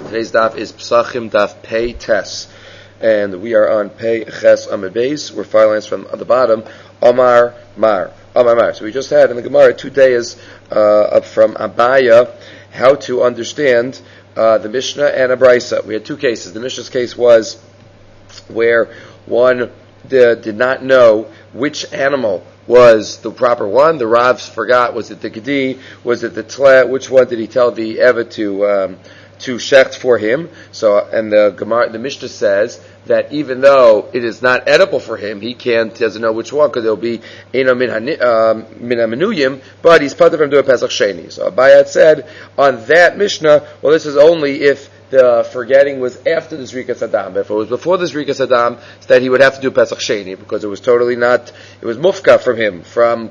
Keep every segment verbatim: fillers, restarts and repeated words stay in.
Today's daf is Psachim Daf Pei Tes, and we are on Pei Ches Amud Beis. We're five lines from the bottom. Omar Mar, Omar Mar. So we just had in the Gemara two days uh, up from Abaya how to understand uh, the Mishnah and a Brisa. We had two cases. The Mishnah's case was where one did, did not know which animal was the proper one. The Ravs forgot, was it the Gedi, was it the Tle, which one did he tell the Eva to um, to shecht for him? So, and the Gemara, the Mishnah says that even though it is not edible for him, he can't, doesn't know which one, because it'll be Eino min hamenuyim, but he's part of him doing Pesach Sheni. So Abayat said on that Mishnah, well, this is only if the forgetting was after the Zrikas Adam. If it was before the Zrikas Adam, then he would have to do Pesach Sheni, because it was totally not, it was mufka from him, from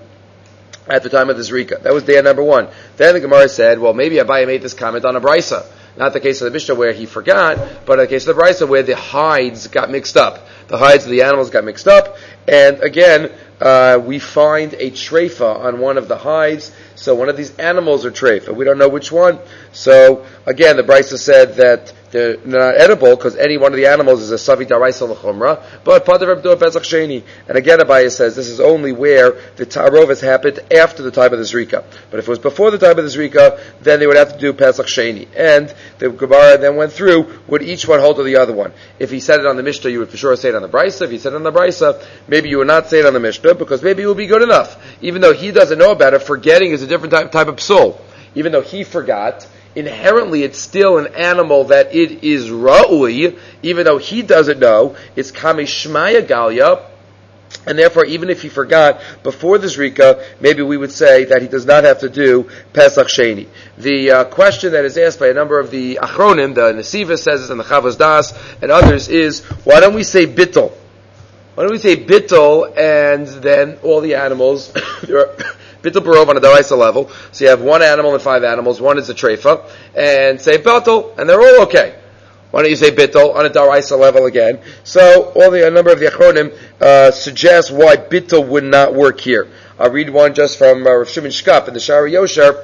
at the time of the Zrika. That was day number one. Then the Gemara said, well, maybe Abayah made this comment on a Brisa. Not the case of the Mishnah where he forgot, but the case of the Brisa where the hides got mixed up. The hides of the animals got mixed up, and again, uh, we find a treifa on one of the hides. So one of these animals are treifa. We don't know which one. So again, the Brisa said that they're not edible because any one of the animals is a savi daraisa l'chumra, but part of Rabbi Pesach Sheni. And again, Abaye says this is only where the ta'arov has happened after the time of the Zrika. But if it was before the time of the Zrika, then they would have to do Pesach Sheni. And the Gemara then went through, would each one hold to the other one? If he said it on the Mishnah, you would for sure say it on the Brisa. If he said it on the Brisa, maybe you would not say it on the Mishnah, because maybe it will be good enough. Even though he doesn't know about it, forgetting is a different type, type of psul. Even though he forgot, inherently it's still an animal that it is ra'ui, even though he doesn't know, it's kamishmaya galya, and therefore even if he forgot before the Zrika, maybe we would say that he does not have to do Pesach Sheni. The uh, question that is asked by a number of the Achronim, the Nesiva says this, and the Chavos Das, and others is, why don't we say bittul? Why don't we say bittul, and then all the animals, there are bittul barov on a daraisa level, so you have one animal and five animals, one is a treifa, and say bittul, and they're all okay. Why don't you say bittul on a daraisa level again? So all the a number of the Achronim uh, suggest why bittul would not work here. I'll read one just from uh, Rav Shimon Shkap in the Shari Yosher.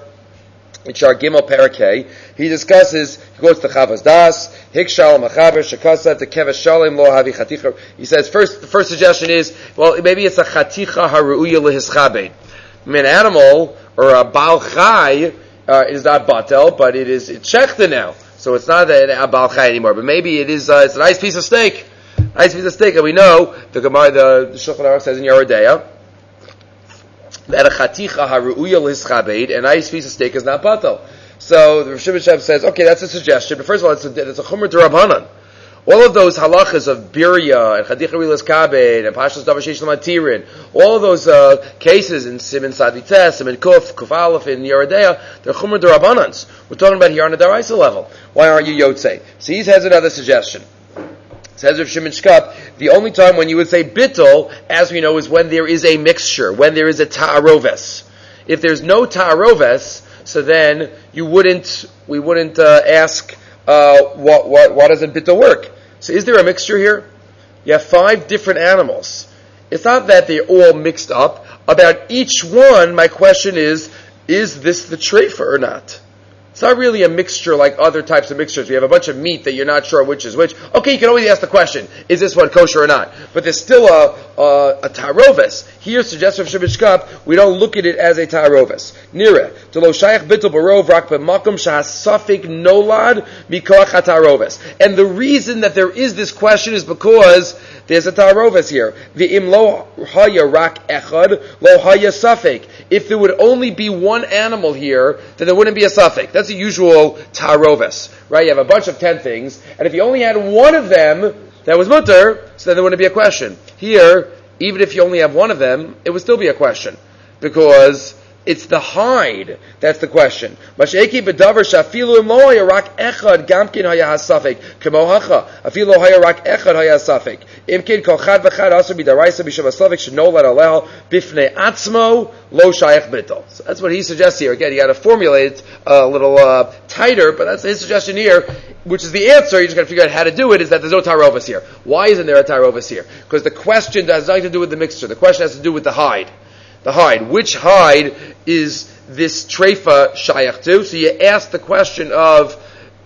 In Shar Gimel Parakeh, he discusses, he goes to Chavos Das, Hikshal Machaber, Shekasa, to Kevesh Shalem, Lo Havi Chaticha. He says, first, the first suggestion is, well, maybe it's a Chaticha Haru'uya Lehischabed. I mean, an animal, or a Baal Chai, uh, is not Batel, but it is, it's Shechta now. So it's not a, a Baal Chai anymore, but maybe it is, uh, it's a nice piece of steak. Nice piece of steak, and we know, the Gemara, the, the Shulchan Aruch says in Yerodea, that a chaticha haru'uya l'hischabed, a nice piece of steak is not batal. So the Rav Shimon Shab says, okay, that's a suggestion, but first of all, it's a, it's a chumra d'Rabbanan. All of those halachas of birya and chaticha l'hischabed and pashas davashish l'matirin, all of those uh, cases in Siman Sadites, Siman Kuf, Kuf Aleph in Yerodea, they're chumra d'Rabbanans. We're talking about here on a daraisa level. Why aren't you yotzei? So he has another suggestion. Says Rav Shimon Shkap, the only time when you would say bittul, as we know, is when there is a mixture, when there is a ta'aroves. If there's no ta'aroves, so then you wouldn't, we wouldn't uh, ask, uh, what, what, why doesn't bittul work? So is there a mixture here? You have five different animals. It's not that they're all mixed up. About each one, my question is, is this the treifa or not? It's not really a mixture like other types of mixtures. You have a bunch of meat that you're not sure which is which. Okay, you can always ask the question, is this one kosher or not? But there's still a, a, a ta'aroves. Here, suggests Rav Shimon Shkap, we don't look at it as a ta'aroves. Nira, to lo shayach bittul barov rak b'makom shahasafik nolad mikoach ha'ta'aroves. And the reason that there is this question is because there's a ta'aroves here. V'im lo haya rak echad, lo haya safik. If there would only be one animal here, then there wouldn't be a safik. That's a usual ta'aroves, right? You have a bunch of ten things, and if you only had one of them that was mutter, so then there wouldn't be a question. Here, even if you only have one of them, it would still be a question, because it's the hide that's the question. Mash'eki b'davar shafilu im lo haya rak echad gamkin haya hasafik kemo hacha afilu haya rak echad haya hasafik imkin kol chad v'chad aser b'daraisa b'shem hasafik shenolad aleha bifnei atzmo lo shayach bittul. So that's what he suggests here. Again, you got to formulate it a little uh, tighter, but that's his suggestion here, which is the answer. You just got to figure out how to do it. Is that there's no ta'aroves here? Why isn't there a ta'aroves here? Because the question has nothing to do with the mixture. The question has to do with the hide. The hide. Which hide is this treifa shayach to? So you ask the question of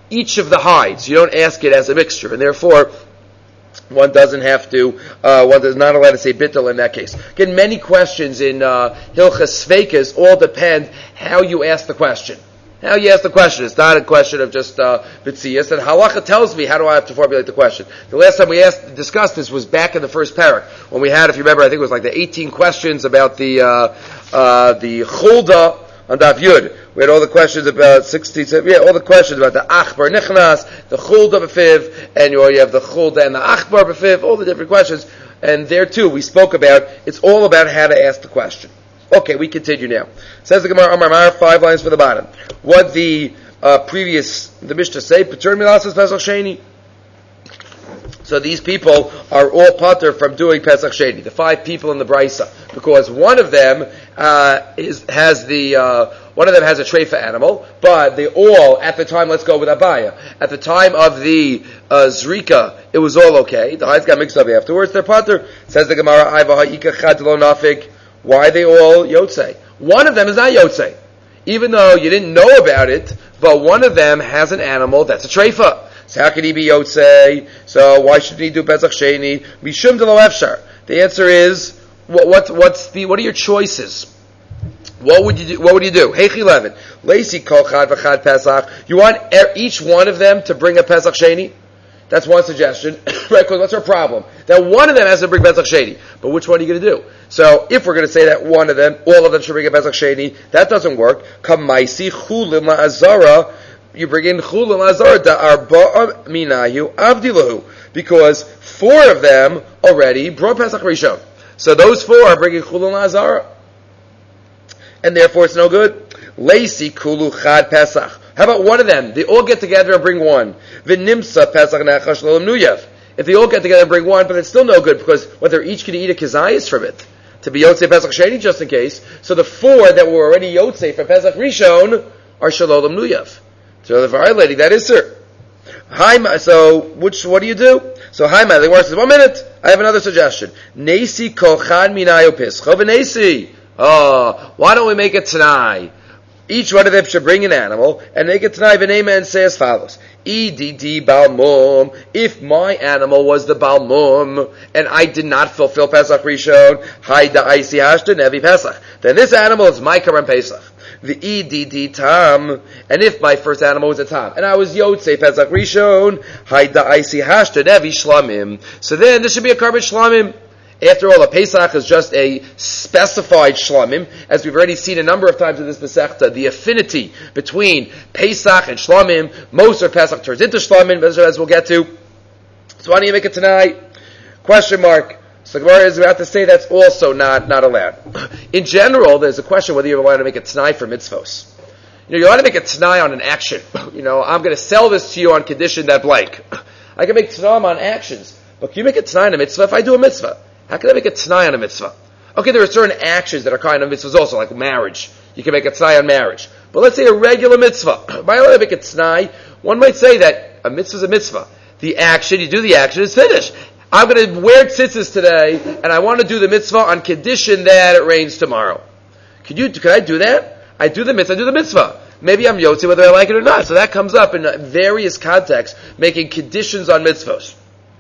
each of the hides. You don't ask it as a mixture, and therefore one doesn't have to, uh, one is not allowed to say bittul in that case. Again, many questions in uh, Hilchas Sveikas all depend how you ask the question. How you ask the question. It's not a question of just uh, bitzias. And halacha tells me how do I have to formulate the question. The last time we asked, discussed this was back in the first parak, when we had, if you remember, I think it was like the eighteen questions about the uh, uh, the chulda on Daf Yud. We had all the questions about sixty, yeah, all the questions about the achbar nichnas, the chulda b'fiv, and you, you have the chulda and the achbar b'fiv, all the different questions. And there too, we spoke about, it's all about how to ask the question. Okay, we continue now. Says the Gemara, Amar Mar, five lines for the bottom. What the uh, previous, the Mishnah say, Patur milasas Pesach Sheni. So these people are all patur from doing Pesach Sheni, the five people in the Brisa, because one of them uh, is, has the, uh, one of them has a treifa animal, but they all, at the time, let's go with Abaya, at the time of the uh, Zrika, it was all okay. The hides got mixed up afterwards, they're patur. Says the Gemara, Aiva ha'ika chad lo nafik. Why are they all Yotzei? One of them is not Yotzei. Even though you didn't know about it, but one of them has an animal that's a treifa. So how can he be Yotzei? So why shouldn't he do Pesach Sheni? Mishum de lo efshar. The answer is, what, what, what's the, what are your choices? What would you do? What would you do? Heich eleven. Leisi kol chad v'chad Pesach. You want each one of them to bring a Pesach Sheni? That's one suggestion, right? Because what's our problem? That one of them has to bring Pesach Sheni. But which one are you going to do? So, if we're going to say that one of them, all of them should bring a Pesach Sheni, that doesn't work. Kamaisi chulim la'azara, you bring in chulim la'azara, da'arba'a minayu avdilahu. Because four of them already brought Pesach Rishon. So those four are bringing chulim la'azara. And therefore it's no good. Leisi kulu chad Pesach. How about one of them? They all get together and bring one. V'nimsa Pesach nechash lo nuyav. If they all get together and bring one, but it's still no good because what they're each going to eat a kizayis from it to be Yotzei Pesach Sheni just in case. So the four that were already Yotzei for Pesach Rishon are Shalom Nuyav. So they're violating that is sir. Hi, so which what do you do? So hi, the word says one minute. I have another suggestion. Nesi kolchan minayo pischa v'nesi. Oh, why don't we make it tonight? Each one of them should bring an animal and make it tonight and say as follows. E D D balmum. If my animal was the balmum and I did not fulfill Pesach Rishon, haida aisi hashta nevi Pesach. Then this animal is my Karam Pesach. The E D D tam. And if my first animal was a tam and I was Yotzei Pesach Rishon, haida aisi hashta nevi shlamim. So then this should be a Karban shlamim. After all, a Pesach is just a specified shlamim, as we've already seen a number of times in this Masechta, the affinity between Pesach and shlamim. Most of Pesach turns into shlamim, as we'll get to. So why don't you make it tonight? Question mark. So Gemara is about to say that's also not, not allowed. In general, there's a question whether you're allowed to make a t'nai for mitzvos. You know, you're allowed to make a t'nai on an action. You know, I'm going to sell this to you on condition that blank. I can make t'nai on actions, but can you make a t'nai on a mitzvah if I do a mitzvah? How can I make a t'nai on a mitzvah? Okay, there are certain actions that are kind of mitzvahs also, like marriage. You can make a t'nai on marriage. But let's say a regular mitzvah. Am I allowed to make a t'nai? One might say that a mitzvah is a mitzvah. The action, you do the action, it's finished. I'm going to wear tzitzis today, and I want to do the mitzvah on condition that it rains tomorrow. Could you? Could I do that? I do the mitzvah, I do the mitzvah. Maybe I'm yotzi whether I like it or not. So that comes up in various contexts, making conditions on mitzvahs.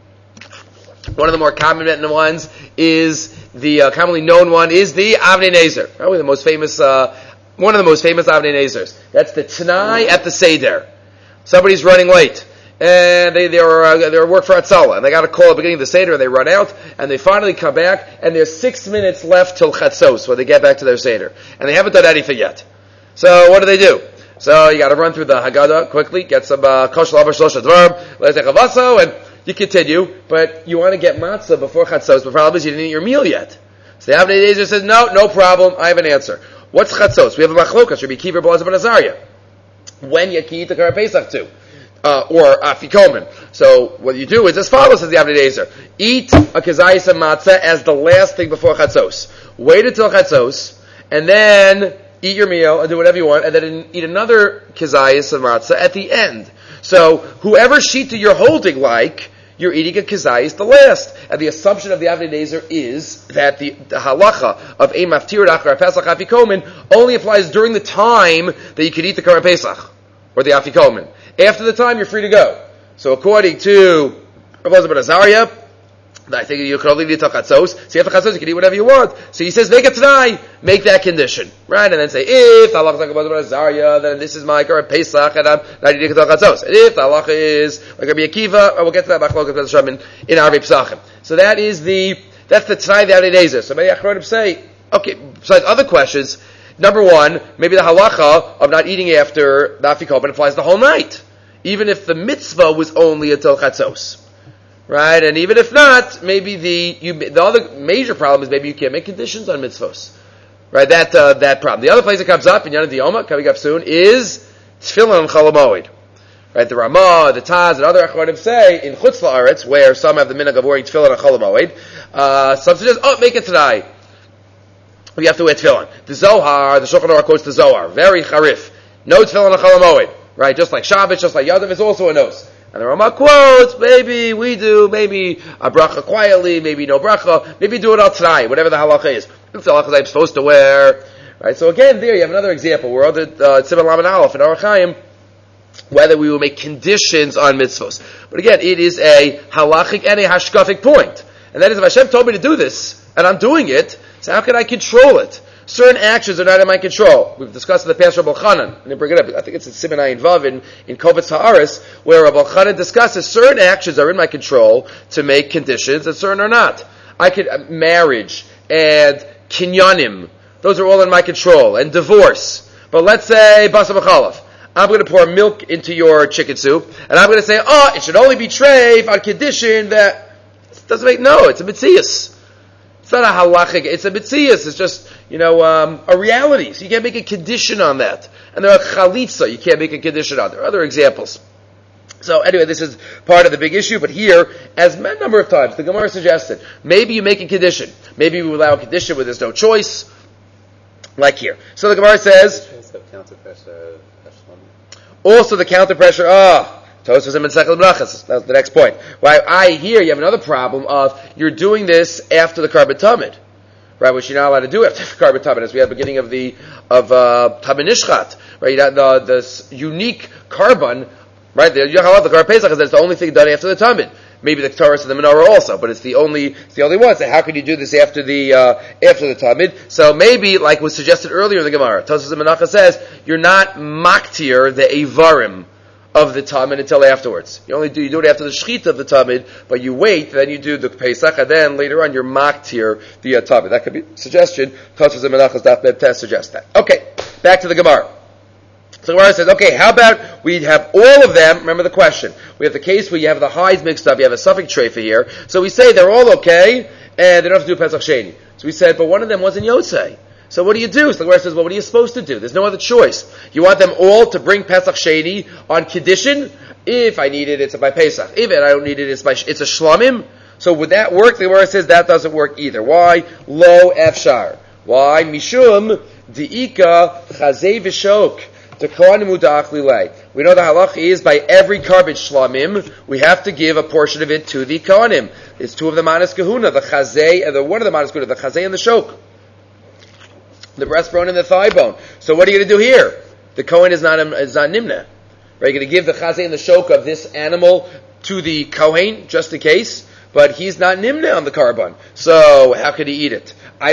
One of the more common ones is the uh, commonly known one is the Avnei Nezer. Probably the most famous, uh, one of the most famous Avnei Nezers. That's the T'nai at the Seder. Somebody's running late, and they they were uh, they were work for Hatzalah, and they got a call at the beginning of the Seder, and they run out, and they finally come back, and there's six minutes left till Chatzos, where they get back to their Seder, and they haven't done anything yet. So what do they do? So you got to run through the Haggadah quickly, get some kosh lavar shlosh dvarim, let's take a vaso, and you continue, but you want to get matzah before Chatzos, but the problem is you didn't eat your meal yet. So the Avnei Nezer says, no, no problem, I have an answer. What's Chatzos? We have a machlokas, Rabbi Kiva, Boaz, and Azariah. When you can eat the Karan Pesach to, uh, or afikomen. So what you do is as follows, says the Avnei Nezer. Eat a kazayis and matzah as the last thing before Chatzos. Wait until Chatzos, and then eat your meal, and do whatever you want, and then eat another kazayis and matzah at the end. So whoever shita you're holding like, you're eating a kazayis the last. And the assumption of the Avnei Nezer is that the, the halacha of a maftir achar Pesach afikomen only applies during the time that you could eat the Karan Pesach or the afikomen. After the time, you're free to go. So according to Rav Elazar ben Azariah, I think you can only eat till chatzos. So after chatzos, you can eat whatever you want. So he says, make a t'nai, make that condition, right? And then say, if the halacha is like Rav Elazar ben Azariah, then this is my current Pesach, and I'm not eating till chatzos. And if the halacha is like Rabbi Akiva, we'll get to that machlokas b'Hashem in in Arvei Pesachim. So that is the that's the t'nai the Alenezer. So many achronim say, okay. Besides other questions, number one, maybe the halacha of not eating after the afikoman applies the whole night, even if the mitzvah was only until chatzos. Right, and even if not, maybe the you, the other major problem is maybe you can't make conditions on mitzvos. Right, that uh, that problem. The other place that comes up in Yana Diyoma, coming up soon, is tefillin on Chol HaMoed. Right, the Ramah, the Taz, and other achronim say in Chutz La'aretz, where some have the minhag of wearing tefillin on Chol HaMoed, uh, some suggest, oh, make it tonight. We have to wear tefillin. The Zohar, the Shulchan Aruch quotes the Zohar, very charif. No tefillin on Chol HaMoed. Right, just like Shabbat, just like Yadav is also a nose. And the Ramah quotes, maybe we do, maybe a bracha quietly, maybe no bracha, maybe do it all tonight, whatever the halacha is. If the halacha I'm supposed to wear. Right, so again, there you have another example. We're on the Tzimah Lamed Aleph in Orach Chaim, whether we will make conditions on mitzvos. But again, it is a halachic and a hashkafic point. And that is, if Hashem told me to do this, and I'm doing it, so how can I control it? Certain actions are not in my control. We've discussed in the past Rabbi Chanan, and I bring it up, I think it's in Siman Ayin Vav in, in Kovetz Haaretz, where Rabbi Chanan discusses certain actions are in my control to make conditions, and certain are not. I could, uh, marriage, and kinyanim, those are all in my control, and divorce. But let's say, Basa B'chalaf, I'm going to pour milk into your chicken soup, and I'm going to say, oh, it should only be treif on condition that, it doesn't make, no, it's a mitzias. It's not a halachic, it's a mitzias, it's just, you know, um, a reality. So you can't make a condition on that. And there are chalitza, you can't make a condition on. There are other examples. So anyway, this is part of the big issue, but here, as a number of times, the Gemara suggested, maybe you make a condition. Maybe we allow a condition where there's no choice, like here. So the Gemara says, also the counter pressure, ah, oh, Tosfos and Masechah Brachos. That's the next point. Why I hear you have another problem of you're doing this after the Karban Tamid, right? Which you're not allowed to do after the Karban Tamid, as we had at the beginning of the of uh, Tamid Nishchat, right? You the this unique Karban, right? The Yachalot, the Karban Pesach, is that's the only thing done after the Tamid. Maybe the Torah and the Menorah also, but it's the only it's the only one. So how can you do this after the uh, after the Tamid? So maybe, like was suggested earlier in the Gemara, Tosfos and Menachos says you're not maktir the Eivarim of the Tamid until afterwards. You only do you do it after the Shechita of the Tamid, but you wait, then you do the Pesach, and then later on you're maktir the uh, Tamid. That could be a suggestion. Tosfos and Menachos Daf Mem Tes suggest that. Okay, back to the Gemara. So the Gemara says, okay, how about we have all of them? Remember the question. We have the case where you have the highs mixed up, you have a suffix treifa here. So we say they're all okay, and they don't have to do Pesach Sheni. So we said, but one of them wasn't Yotzei. So what do you do? So the Gemara says, well, what are you supposed to do? There's no other choice. You want them all to bring Pesach Sheni on condition? If I need it, it's by Pesach. If I don't need it, it's by it's a Shlamim. So would that work? The Gemara says that doesn't work either. Why? Lo efshar. Why? Mishum diika chazei v'shok. We know the halach is by every carbon shlamim, we have to give a portion of it to the kohanim. It's two of the manas kahuna, the chazei, and the one of the manas kahuna, the chazei and the shok, the breastbone and the thigh bone. So what are you going to do here? The kohen is not is not nimna. Right? You're going to give the chazei and the shok of this animal to the kohen just in case, but he's not nimna on the carbon. So how could he eat it?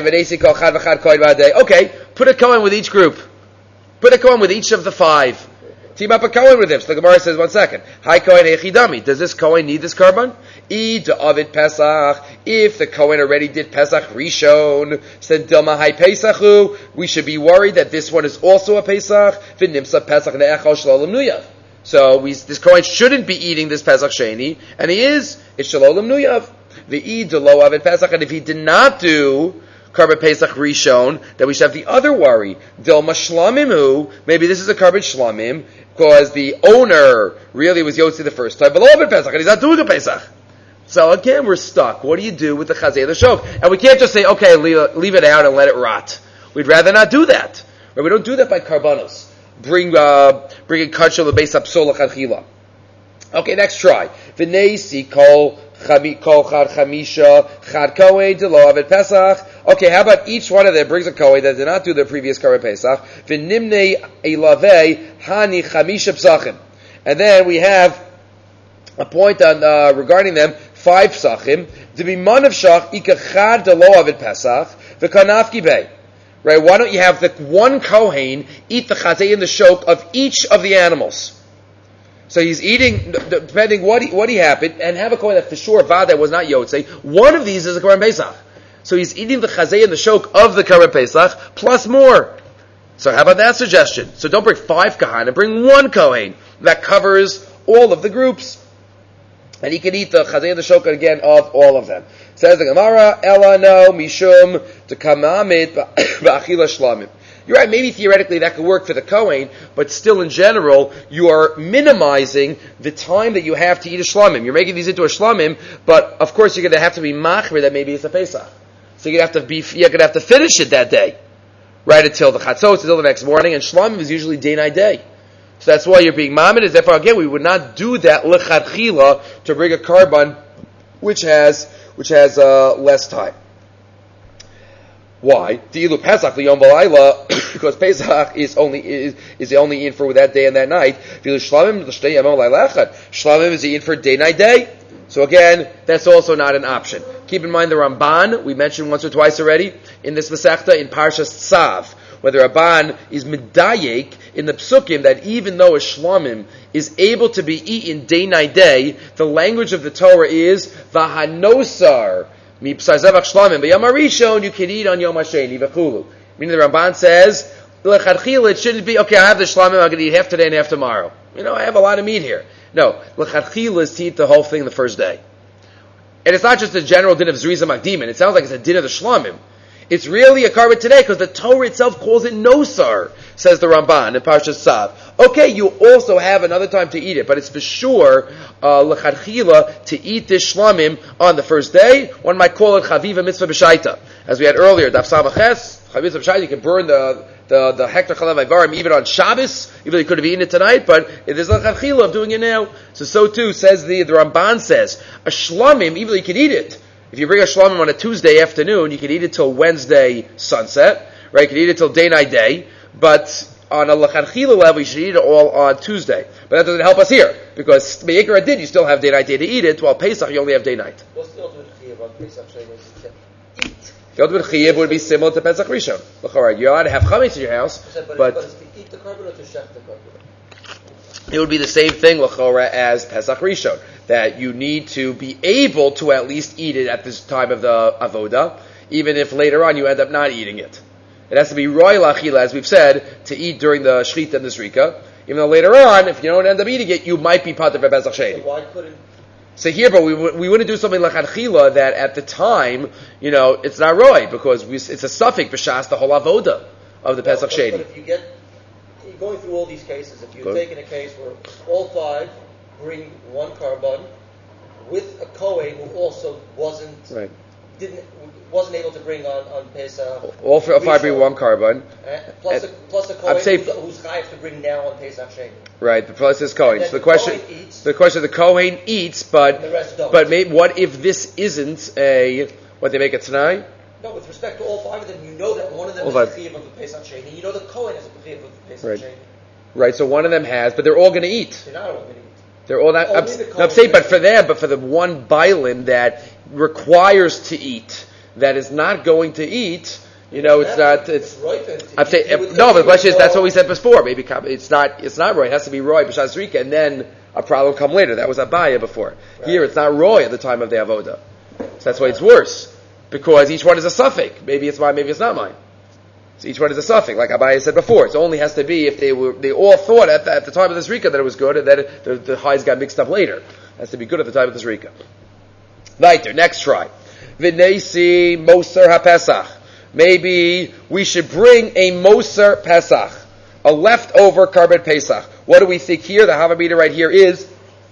Okay, put a kohen with each group. Put a kohen with each of the five. Team up a kohen with him. So the Gemara says, one second. Hi kohen echidami. Does this kohen need this carbon? I da'avid pesach. If the kohen already did pesach rishon, said dilma hai pesachu, we should be worried that this one is also a pesach. V'nimsa pesach ne'echal shalolim nuyav. So we, this kohen shouldn't be eating this pesach sheni, and he is. It's shalolim nuyav. The i delo avid pesach, and if he did not do Karban Pesach Rishon, that we should have the other worry. Dilma Shlamimu, maybe this is a Karban Shlamim, because the owner really was Yotzi the first time, but Lo Pesach, and he's not doing a Pesach. So again, we're stuck. What do you do with the Chazei and the Shok? And we can't just say, okay, leave, leave it out and let it rot. We'd rather not do that. Right? We don't do that by Karbanos. Bring, uh, bring a Kachel the Beis Apsola Chachila. Okay, next try. V'neisi kol Kol chad chamisha chad kohen de lo avid pesach. Okay, how about each one of them brings a kohen that did not do the previous Karban Pesach? V'nimnei elavei hani chamisha psachim, And then we have a point on uh, regarding them, five psachim. To be man of shach ikachad de lo avid pesach v'kanafki bay. Right? Why don't you have the one kohen eat the chazay and the shok of each of the animals? So he's eating, depending what he, what he happened, and have a kohen that for sure vada was not yotzei. One of these is a korban pesach. So he's eating the chazay and the shok of the korban pesach plus more. So how about that suggestion? So don't bring five kahana, bring one kohen that covers all of the groups. And he can eat the chazay and the shok again of all of them. Says the Gemara, Ela no mishum tekamamit ba'achila shlamim. You're right, maybe theoretically that could work for the kohen, but still in general, you are minimizing the time that you have to eat a shlamim. You're making these into a shlamim, but of course you're going to have to be machmir that maybe it's a Pesach. So you're going to have to be, you're going to have to finish it that day. Right until the chatzot, until the next morning, and shlamim is usually day night day. So that's why you're being mamid. Therefore, again, we would not do that lechatchila to bring a karban which has which has uh, less time. Why? Di'ilu Pesach liyom v'layla, because Pesach is only is is only in for that day and that night. Shlamim Shlamim is in for day night day. So again, that's also not an option. Keep in mind the Ramban we mentioned once or twice already in this Masechta in Parshas Tzav, where the Ramban is medayek in the psukim that even though a shlamim is able to be eaten day night day, the language of the Torah is v'hanosar mipsar zevach shlamim b'yom harishon you can eat on yom hasheni v'chulu. Meaning the Ramban says l'chadchila it shouldn't be okay. I have the shlamim. I'm going to eat half today and half tomorrow. You know I have a lot of meat here. No, l'chadchila is to eat the whole thing the first day, and it's not just a general din of zriza makdimin. It sounds like it's a din of the shlamim. It's really a karban today because the Torah itself calls it nosar, says the Ramban in Parshas Tzav. Okay, you also have another time to eat it, but it's for sure l'chadchila uh, to eat this shlamim on the first day. One might call it chaviva mitzvah b'shaita, as we had earlier. Daf samaches chaviva mitzvah b'shaita. You can burn the the the hektar chalav ivarim even on Shabbos, even though you could have eaten it tonight. But if there's l'chadchila of doing it now, so so too says the the Ramban says a shlamim even though you can eat it. If you bring a shlamim on a Tuesday afternoon, you can eat it till Wednesday sunset, right? You can eat it till day night day, but on a l'chadchila level, you should eat it all on Tuesday. But that doesn't help us here, because Me'ikar Adin, you still have day night day to eat it, while Pesach, you only have day night. What's the ultimate chiyuv on Pesach? Eat. The ultimate chiyuv would be similar to Pesach Rishon. Look, alright, you're allowed to have chametz in your house, but, but, but it's to eat the korban or to shech the korban? It would be the same thing, l'chora, as Pesach Rishon. That you need to be able to at least eat it at this time of the avoda, even if later on you end up not eating it. It has to be royal achila, as we've said, to eat during the shchita and the zrika. Even though later on, if you don't end up eating it, you might be part of a Pesach Sheni. So why couldn't? So here, but we we wouldn't do something like achila that at the time, you know, it's not roy because we, it's a suffix b'shas the whole avoda of the Well, Pesach but, Sheni. but if you get you're going through all these cases, if you're Good. taking a case where all five bring one korban with a kohen who also wasn't Right. didn't wasn't able to bring on on Pesach. All for five bring one carbon. Uh, plus, And a, plus a kohen saying- who's, who's chayav to bring now on Pesach Sheni. Right, the plus is Kohen. And then So the the question, Kohen eats. the question, the Kohen eats, but And the rest don't. but maybe, what if this isn't a what they make it tonight? No, with respect to all five of them, you know that one of them All is five. a chiyuv of the Pesach Sheni. You know the kohen is a chiyuv of the Pesach Right. Sheni. Right, so one of them has, but they're all going to eat. They're not all going to eat. They're all not. Only I'm, the no, I'm Kohen saying, but is- for them, but for the one bailin that requires to eat, that is not going to eat. You know, it's not. It's. right. then. I'm saying You would no, but the think question is you that's know- what we said before. Maybe com- it's not. It's not roy. It has to be roy b'shas rika, and then a problem come later. That was abaya before. Right. Here, it's not roy at the time of the avoda. So that's why it's worse because each one is a suffix. Maybe it's mine. Maybe it's not mine. So each one is a suffix, like Abaya said before. It only has to be if they were. They all thought at the, at the time of the zrika that it was good, and then it, the, the hides got mixed up later. It has to be good at the time of the zrika. Weiter, next try. V'neisi moser haPesach. Maybe we should bring a moser Pesach, a leftover korban Pesach. What do we think here? The Havamina right here is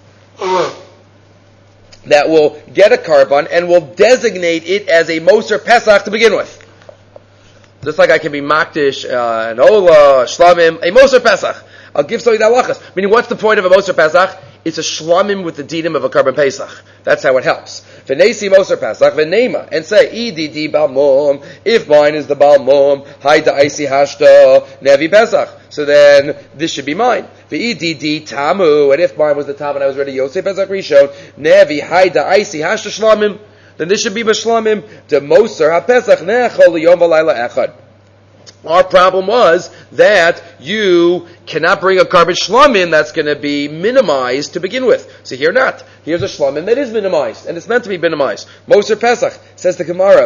that we'll get a korban and we'll designate it as a moser Pesach to begin with. Just like I can be makdish, uh, an ola, shlamim, a moser Pesach. I'll give something that lachas. Meaning, what's the point of a moser Pesach? it's a shlamim with the dinim of a carbon pesach. That's how it helps. V'neisi moser pesach v'neima, and say ididi balmum. If mine is the balmum, haida isi hashta nevi pesach. So then this should be mine. V'ididi tamu, and if mine was the tam and I was ready Yosef pesach rishon nevi haida isi hashta shlamim. Then this should be b'shlamim. De moser ha-pesach ne'echol liyom v'layla echad. Our problem was that you cannot bring a carbon shlamim that's going to be minimized to begin with. So here not. Here's a shlamim that is minimized, and it's meant to be minimized. Moser Pesach, says the Gemara,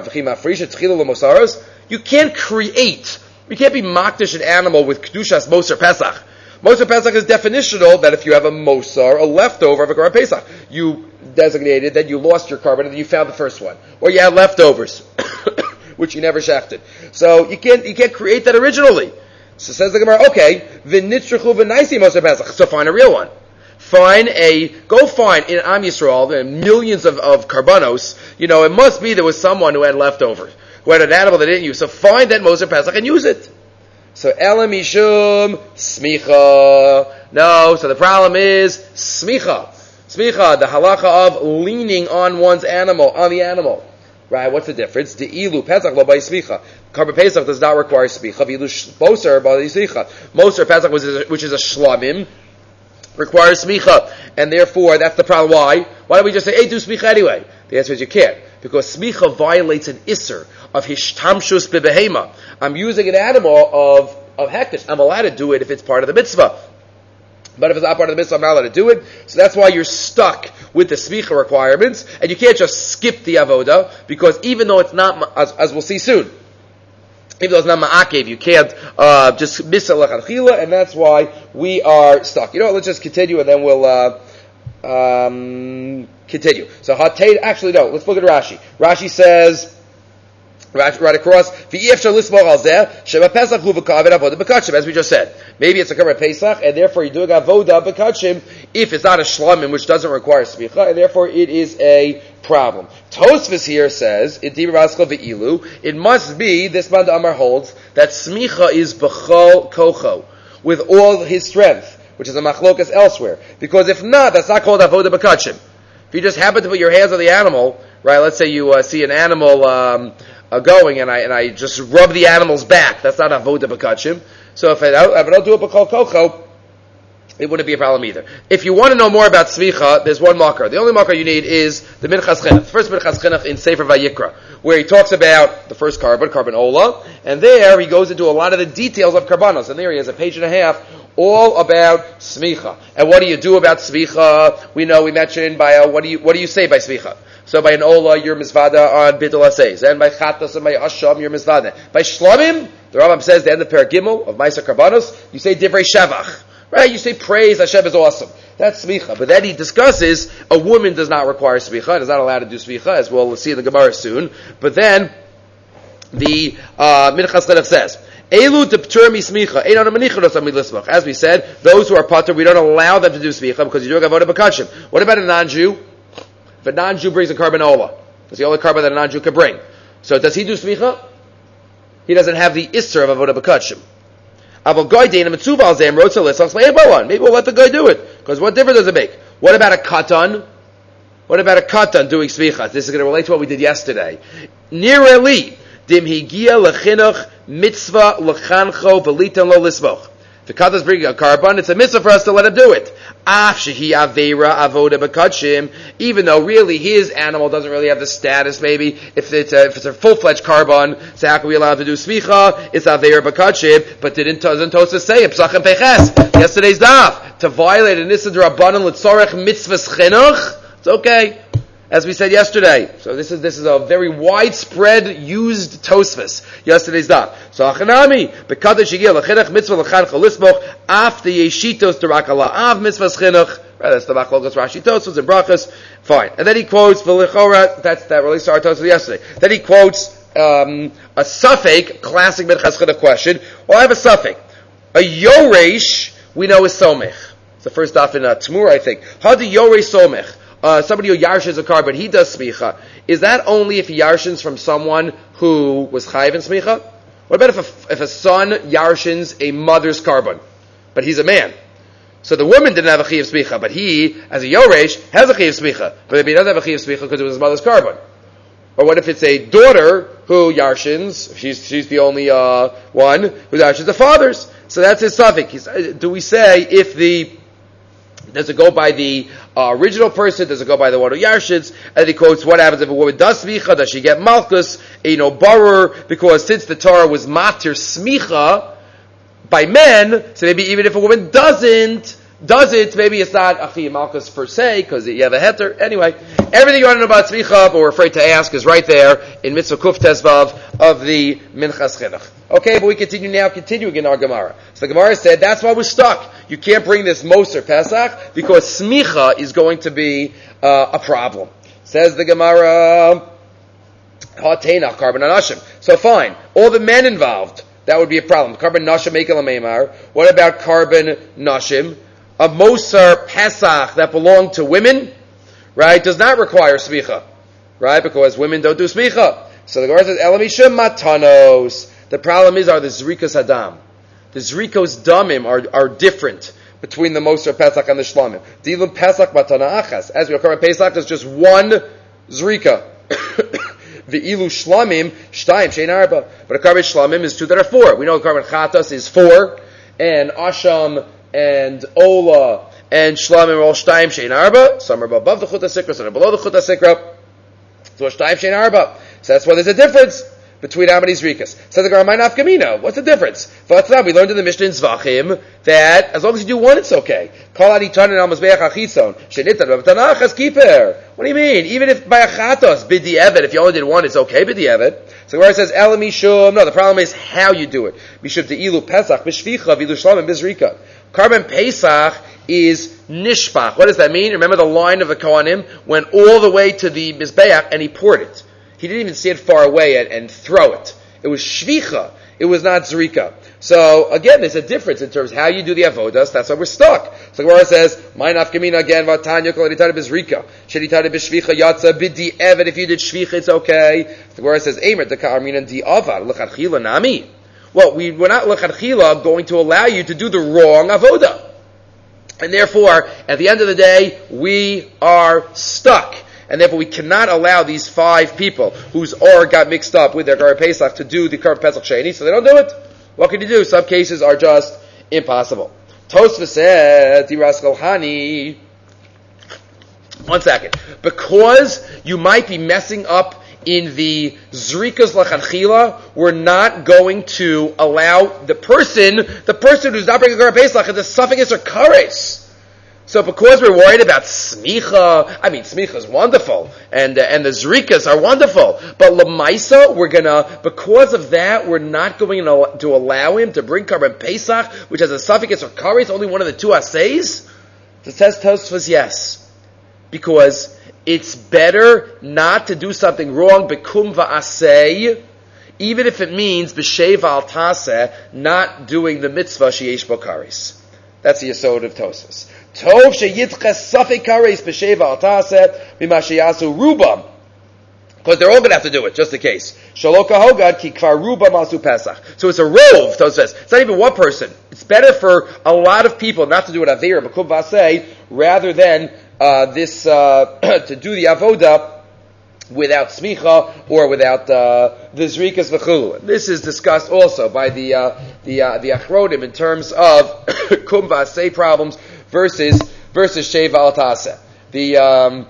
you can't create, you can't be makdish an animal with kedushas Moser Pesach. Moser Pesach is definitional that if you have a Moser, a leftover of a carbon Pesach, you designated that you lost your carbon and you found the first one. Or you had leftovers. Which you never shechted. So you can't you can't create that originally. So says the Gemara, okay, v'nitzruchu v'naisi moser pesach. So find a real one. Find a go find in Am Yisrael and millions of, of karbanos. You know, it must be there was someone who had leftovers, who had an animal they didn't use. So find that moser pesach and use it. So elam mishum smicha. No, so the problem is smicha. Smicha, the halacha of leaning on one's animal, on the animal. Right, what's the difference? The ilu pesach lo by smicha. Carbon pesach does not require smicha. Ilu moser by smicha. Moser pesach, which is a shlamim, requires smicha, and therefore that's the problem. Why? Why don't we just say, "Hey, do smicha anyway"? The answer is you can't, because smicha violates an isser of hishtamshus bebehema. I'm using an animal of of hektish. I'm allowed to do it if it's part of the mitzvah. But if it's not part of the mitzvah, I'm not allowed to do it. So that's why you're stuck with the smicha requirements, and you can't just skip the avoda, because even though it's not, as, as we'll see soon, even though it's not ma'akev, you can't uh, just miss it l'chadchila, and that's why we are stuck. You know what, let's just continue, and then we'll uh, um, continue. So, actually no, let's look at Rashi. Rashi says, Right, right across. As we just said, maybe it's a cover Pesach, and therefore you're doing avoda bekachim if it's not a shlamim, which doesn't require smicha, and therefore it is a problem. Tosfos here says, it must be, this man Amar holds, that smicha is b'chol kocho, with all his strength, which is a machlokas elsewhere. Because if not, that's not called avoda bekachim. If you just happen to put your hands on the animal, right, let's say you uh, see an animal, um, Uh, going and I and I just rub the animal's back. That's not avoda bekachim. So if I don't, if I don't do it b'kol kocho, it wouldn't be a problem either. If you want to know more about smicha, there's one makar. The only makar you need is the Minchas Chinuch, the first Minchas Chinuch in Sefer Vayikra, where he talks about the first carbon, carbon ola, and there he goes into a lot of the details of karbanos. And there he has a page and a half all about smicha. And what do you do about smicha? We know we mentioned by uh, what do you what do you say by smicha? So by an ola, you're mizvada on bidul aseis. And by chatas and by asham, you're mizvada. By shlamim, the Rambam says, the end of Paragimel, of Ma'aser Karbanos, you say divrei shavach. Right? You say praise, Hashem is awesome. That's smicha. But then he discusses, a woman does not require smicha, and is not allowed to do smicha, as we'll see in the Gemara soon. But then, the uh, Minchas Chinuch says, Elu teptur mi smicha, ein ana manicha lo samid lismach. As we said, those who are patur, we don't allow them to do smicha, because you're doing avodah b'kachim. What about a non-Jew? If a non-Jew brings a carbon ola, that's the only carbon that a non-Jew can bring. So does he do smicha? He doesn't have the isser of avodah b'kachim. Maybe we'll let the guy do it, because what difference does it make? What about a katan? What about a katan doing smicha? This is going to relate to what we did yesterday. Nireli dim higia lechinuch mitzvah lechancho v'litan lo lismoch. The katan is bringing a carbon. It's a mitzvah for us to let him do it. Af shehi aveira avoda b'kachim. Even though really his animal doesn't really have the status, maybe if it's a, if it's a full-fledged carbon, so how can we allow him to do smicha? It's aveira b'kachim. But didn't doesn't Tosfos say it? Psachim peches. Yesterday's daf to violate an issa d'rabbanan l'tzorech mitzvahs chinuch. It's okay, as we said yesterday. So this is this is a very widespread used Tosfos. Yesterday's daf. So achanami b'kadosh yigia l'chinuch mitzvah l'chancha lismoch af the yeshitos d'rakala av mitzvahs chinuch. Right, that's the machlokas Rashi Tosfos and brachas. Fine. And then he quotes v'lichora. That's that relates to our Tosfos yesterday. Then he quotes um, a suffix, classic Minchas Chinuch question. Well, I have a suffix. A yoresh we know is somech. It's the first daf in uh, Tmur, I think. How do yoresh somech? Uh, somebody who yarshins a carbon, he does smicha. Is that only if he yarshins from someone who was chayiv in smicha? What about if a, if a son yarshins a mother's carbon, but he's a man? So the woman didn't have a chiyuv smicha, but he, as a yoresh, has a chiyuv smicha. But maybe he doesn't have a chiyuv smicha because it was his mother's carbon. Or what if it's a daughter who yarshins? She's she's the only uh, one who yarshins the father's. So that's his suffix. Do we say if the does it go by the uh, original person? Does it go by the one who yarshins? And he quotes, what happens if a woman does smicha? Does she get malchus? You know, borrower, because since the Torah was matir smicha by men, so maybe even if a woman doesn't, does it, maybe it's not Achiyah Malchus per se, because you have a heter. Anyway, everything you want to know about Tzmicha, but we're afraid to ask, is right there in Mitzvah Kuf Tezvav of the Minchas Chinuch. Okay, but we continue now, continuing in our Gemara. So the Gemara said, that's why we're stuck. You can't bring this Moser Pesach, because Smicha is going to be uh, a problem. Says the Gemara, Ha'tenach, Karban Anashim. So fine, all the men involved, that would be a problem. Karban Nashim Mekel Meimar. What about Karban Nashim? A Moser Pesach that belonged to women, right, does not require smicha, right, because women don't do smicha. So the Gemara says, Elamishim Matanos. The problem is, are the Zrikas Adam. The Zrikos Damim are, are different between the Moser Pesach and the Shlamim. Dilim Pesach Matana Achas. As we know, Karban Pesach, there's just one Zrika. The Ilu Shlamim, Shtayim, Shein Arba. But a Karban Shlamim is two that are four. We know Karban Chatas is four, and Asham, and Ola, and Shlamim are all Shtayim Shein Arba. Some are above the Chut HaSikra, some are below the Chut HaSikra. So Shtayim Shein Arba. So that's why there's a difference between how many Zrikas. So the Gemara Ma'naf Kamino. What's the difference? We learned in the Mishnah in Zvachim that as long as you do one, it's okay. Kol Aditanan Al Mizbeach HaChitzon Shenitan B'Tanachas Kiper. What do you mean? Even if by a Chatos B'di Evet, if you only did one, it's okay B'di Evet. So where it says El Mishum, no, the problem is how you do it. Mishum Te'ilu Pesach B'Shvicha V'ilu Shlamim B'Zrika. Karban Pesach is Nishpach. What does that mean? Remember the line of the Kohanim went all the way to the Mizbeach and he poured it. He didn't even stand far away and, and throw it. It was shvicha. It was not zrika. So again, there's a difference in terms of how you do the avodas. That's why we're stuck. So the Gemara says, "My nafkamina again. Vatanya kol editada b'zrika. Sheditada b'shvicha yatsa b'di evet. If you did shvicha, it's okay." The Gemara says, "Eimer dekarminan di ava l'chadchila nami." Well, we we're not l'chadchila going to allow you to do the wrong avoda, and therefore, at the end of the day, we are stuck. And therefore we cannot allow these five people whose or got mixed up with their Karban Pesach to do the Karban Pesach Sheni, so they don't do it. What can you do? Some cases are just impossible. Tosfos said, Diraskel Hani. One second. Because you might be messing up in the Zrikas Lachadchila, we're not going to allow the person, the person who's not bringing Karban Pesach, the suffix or kares. So because we're worried about smicha, I mean smicha is wonderful, and uh, and the zrikas are wonderful, but lemaisa we're gonna, because of that, we're not going to, to allow him to bring Karban Pesach, which has a suffix or kares, only one of the two asays. So it says Tosfos yes, because it's better not to do something wrong bekum va'asei, even if it means b'sheva al taseh, not doing the mitzvah sheyesh bo kares. That's the yesod of Tosfos. Tov sheyitches safek kares b'sheva al taseh b'ma sheyasu rubam, because they're all going to have to do it, just in case. Shaloka hogad ki kvar rubam asu pesach. So it's a rov, Tosfos says. It's not even one person. It's better for a lot of people not to do it avir b'kum v'asei, rather than uh, this uh, to do the avoda without smicha or without uh, the zrikas v'chulu. This is discussed also by the uh, the uh, the achronim in terms of kum v'asei problems versus versus sheva al taseh. The um,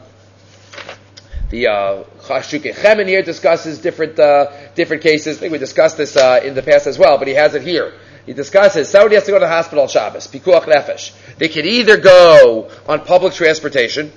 the uh, Chashukei Chemen here discusses different uh, different cases. I think we discussed this uh, in the past as well, but he has it here. He discusses somebody has to go to the hospital on Shabbos, pikuach nefesh. They can either go on public transportation,